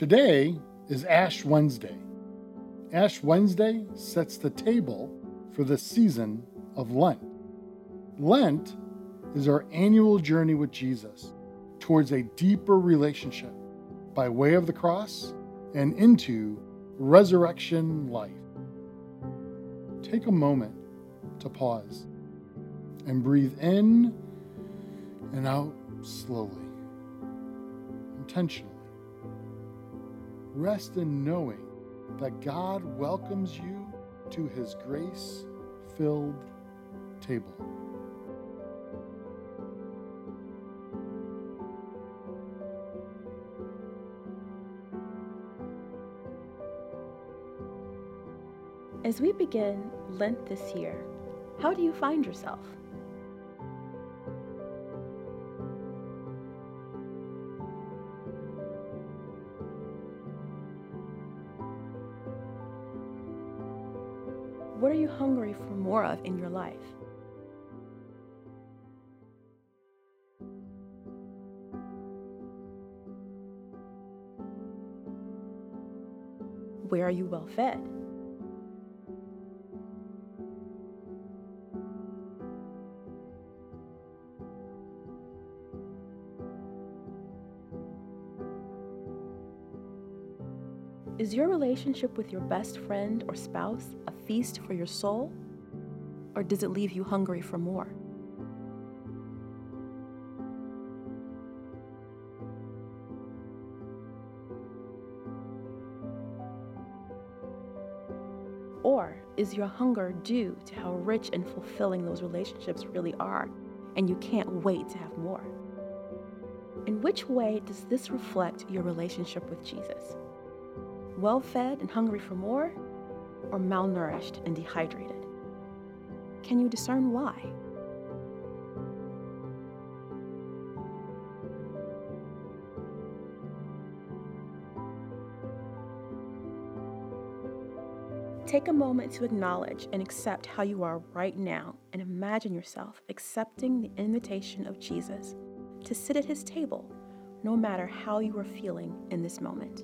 Today is Ash Wednesday. Ash Wednesday sets the table for the season of Lent. Lent is our annual journey with Jesus towards a deeper relationship by way of the cross and into resurrection life. Take a moment to pause and breathe in and out slowly, intentionally. Rest in knowing that God welcomes you to his grace-filled table. As we begin Lent this year, how do you find yourself? What are you hungry for more of in your life? Where are you well fed? Is your relationship with your best friend or spouse a feast for your soul, or does it leave you hungry for more? Or is your hunger due to how rich and fulfilling those relationships really are, and you can't wait to have more? In which way does this reflect your relationship with Jesus? Well-fed and hungry for more, or malnourished and dehydrated? Can you discern why? Take a moment to acknowledge and accept how you are right now, and imagine yourself accepting the invitation of Jesus to sit at his table, no matter how you are feeling in this moment.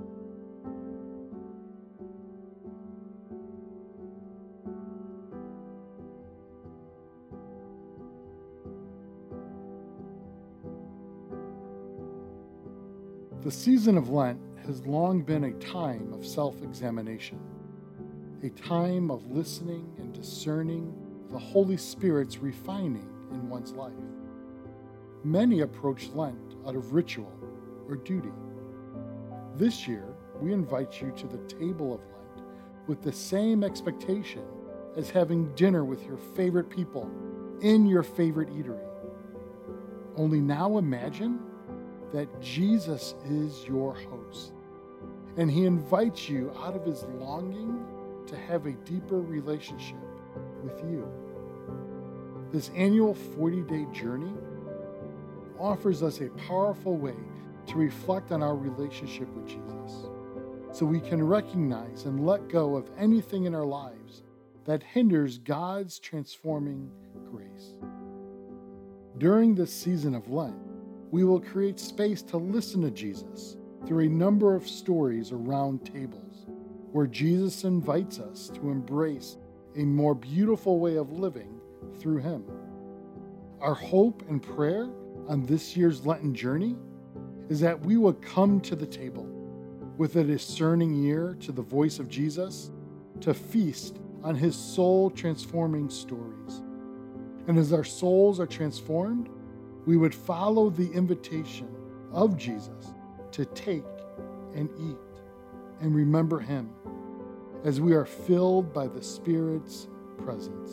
The season of Lent has long been a time of self-examination, a time of listening and discerning the Holy Spirit's refining in one's life. Many approach Lent out of ritual or duty. This year, we invite you to the table of Lent with the same expectation as having dinner with your favorite people in your favorite eatery. Only now imagine that Jesus is your host, and he invites you out of his longing to have a deeper relationship with you. This annual 40-day journey offers us a powerful way to reflect on our relationship with Jesus, so we can recognize and let go of anything in our lives that hinders God's transforming grace. During this season of Lent, we will create space to listen to Jesus through a number of stories around tables, where Jesus invites us to embrace a more beautiful way of living through him. Our hope and prayer on this year's Lenten journey is that we will come to the table with a discerning ear to the voice of Jesus to feast on his soul-transforming stories. And as our souls are transformed, we would follow the invitation of Jesus to take and eat and remember him as we are filled by the Spirit's presence.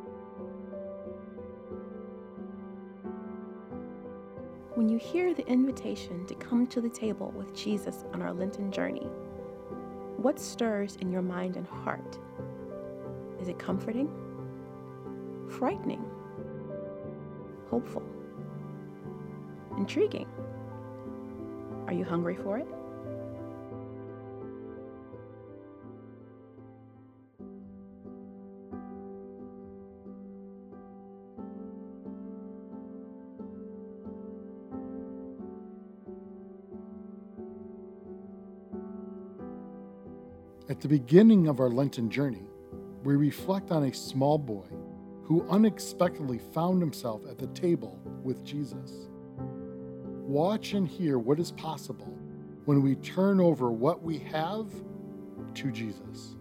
When you hear the invitation to come to the table with Jesus on our Lenten journey, what stirs in your mind and heart? Is it comforting? Frightening? Hopeful? Intriguing? Are you hungry for it? At the beginning of our Lenten journey, we reflect on a small boy who unexpectedly found himself at the table with Jesus. Watch and hear what is possible when we turn over what we have to Jesus.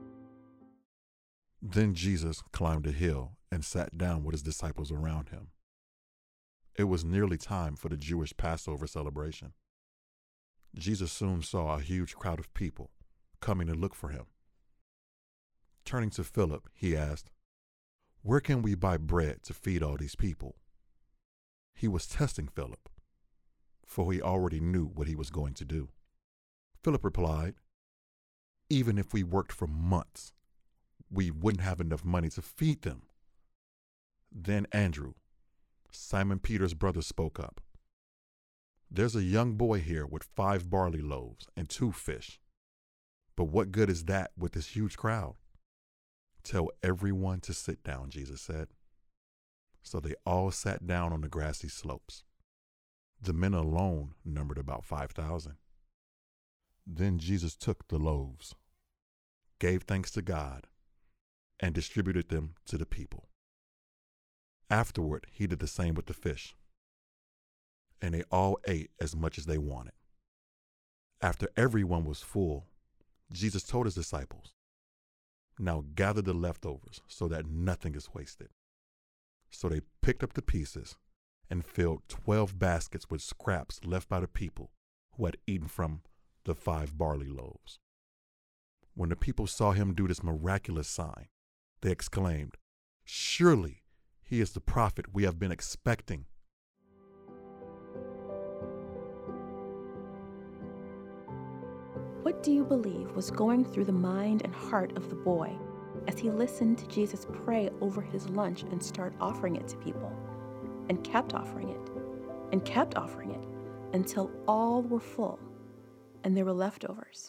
Then Jesus climbed a hill and sat down with his disciples around him. It was nearly time for the Jewish Passover celebration. Jesus soon saw a huge crowd of people coming to look for him. Turning to Philip, he asked, "Where can we buy bread to feed all these people?" He was testing Philip, for he already knew what he was going to do. Philip replied, "Even if we worked for months, we wouldn't have enough money to feed them." Then Andrew, Simon Peter's brother, spoke up. "There's a young boy here with 5 barley loaves and 2 fish. But what good is that with this huge crowd?" "Tell everyone to sit down," Jesus said. So they all sat down on the grassy slopes. The men alone numbered about 5,000. Then Jesus took the loaves, gave thanks to God, and distributed them to the people. Afterward, he did the same with the fish, and they all ate as much as they wanted. After everyone was full, Jesus told his disciples, "Now gather the leftovers so that nothing is wasted." So they picked up the pieces and filled 12 baskets with scraps left by the people who had eaten from the 5 barley loaves. When the people saw him do this miraculous sign, they exclaimed, "Surely he is the prophet we have been expecting." What do you believe was going through the mind and heart of the boy as he listened to Jesus pray over his lunch and start offering it to people, and kept offering it, and kept offering it until all were full and there were leftovers?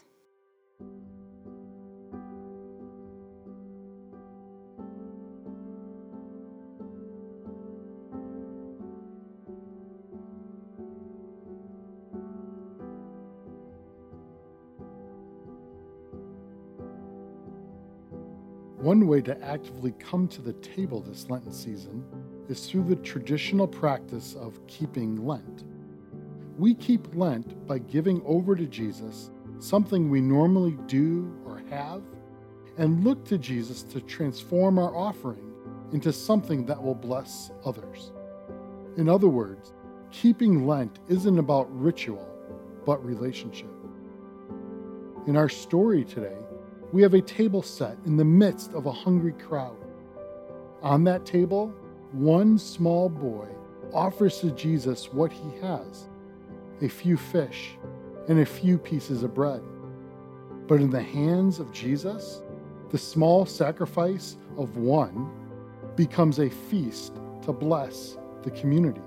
One way to actively come to the table this Lenten season is through the traditional practice of keeping Lent. We keep Lent by giving over to Jesus something we normally do or have, and look to Jesus to transform our offering into something that will bless others. In other words, keeping Lent isn't about ritual, but relationship. In our story today, we have a table set in the midst of a hungry crowd. On that table, one small boy offers to Jesus what he has, a few fish and a few pieces of bread. But in the hands of Jesus, the small sacrifice of one becomes a feast to bless the community.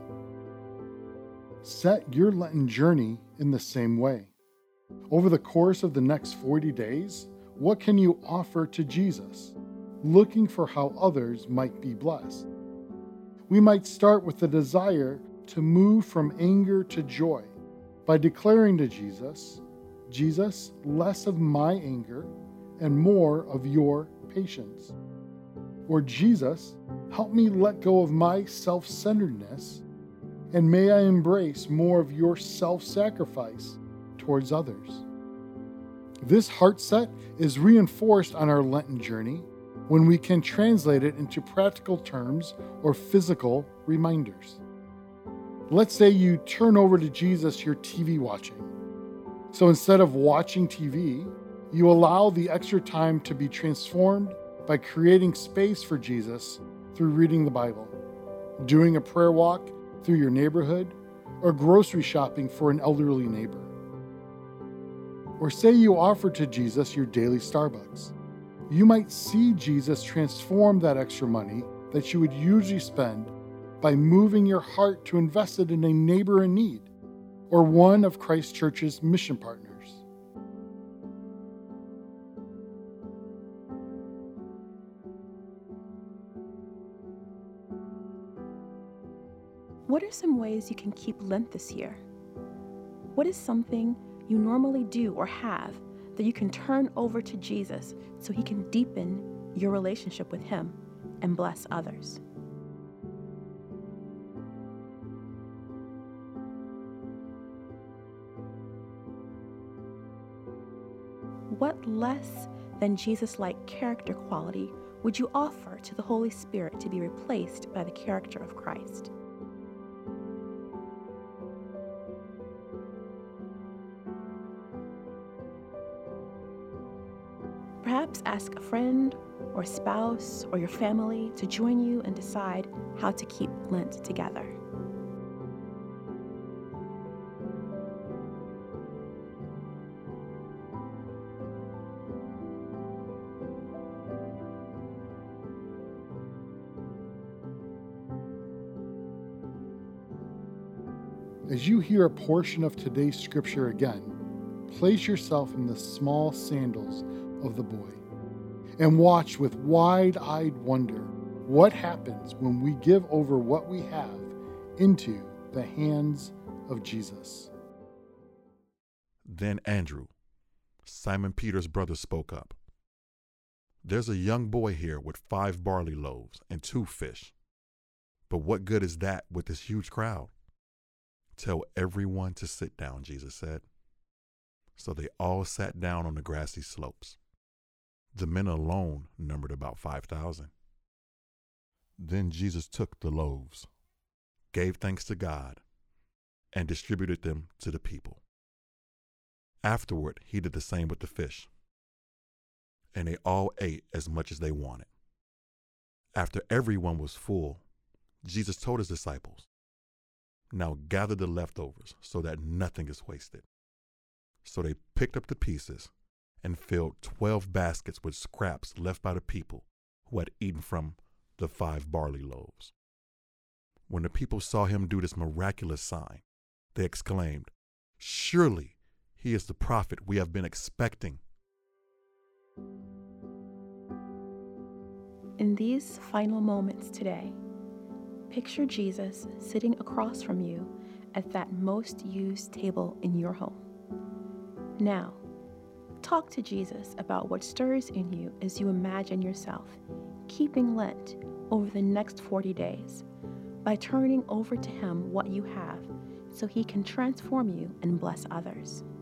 Set your Lenten journey in the same way. Over the course of the next 40 days, what can you offer to Jesus, looking for how others might be blessed? We might start with the desire to move from anger to joy by declaring to Jesus, "Jesus, less of my anger and more of your patience." Or, "Jesus, help me let go of my self-centeredness, and may I embrace more of your self-sacrifice towards others." This heart set is reinforced on our Lenten journey when we can translate it into practical terms or physical reminders. Let's say you turn over to Jesus your TV watching. So instead of watching TV, you allow the extra time to be transformed by creating space for Jesus through reading the Bible, doing a prayer walk through your neighborhood, or grocery shopping for an elderly neighbor. Or say you offer to Jesus your daily Starbucks. You might see Jesus transform that extra money that you would usually spend by moving your heart to invest it in a neighbor in need or one of Christ Church's mission partners. What are some ways you can keep Lent this year? What is something you normally do or have that you can turn over to Jesus so he can deepen your relationship with him and bless others. What less than Jesus-like character quality would you offer to the Holy Spirit to be replaced by the character of Christ? Perhaps ask a friend or spouse or your family to join you and decide how to keep Lent together. As you hear a portion of today's scripture again, place yourself in the small sandals of the boy and watch with wide-eyed wonder what happens when we give over what we have into the hands of Jesus. Then Andrew, Simon Peter's brother, spoke up. There's a young boy here with 5 barley loaves and 2 fish. But what good is that with this huge crowd? Tell everyone to sit down, Jesus said. So they all sat down on the grassy slopes. The men alone numbered about 5,000. Then Jesus took the loaves, gave thanks to God, and distributed them to the people. Afterward, he did the same with the fish. And they all ate as much as they wanted. After everyone was full, Jesus told his disciples, "Now gather the leftovers so that nothing is wasted." So they picked up the pieces and filled 12 baskets with scraps left by the people who had eaten from the 5 barley loaves. When the people saw him do this miraculous sign, they exclaimed, "Surely he is the prophet we have been expecting." In these final moments today, picture Jesus sitting across from you at that most used table in your home. Now, talk to Jesus about what stirs in you as you imagine yourself keeping Lent over the next 40 days by turning over to him what you have so he can transform you and bless others.